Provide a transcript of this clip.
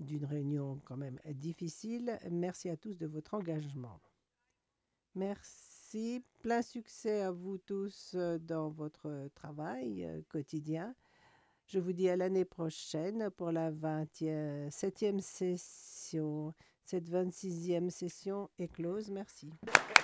d'une réunion quand même difficile. Merci à tous de votre engagement. Merci. Plein succès à vous tous dans votre travail quotidien. Je vous dis à l'année prochaine pour la 27e session. Cette 26e session est close. Merci.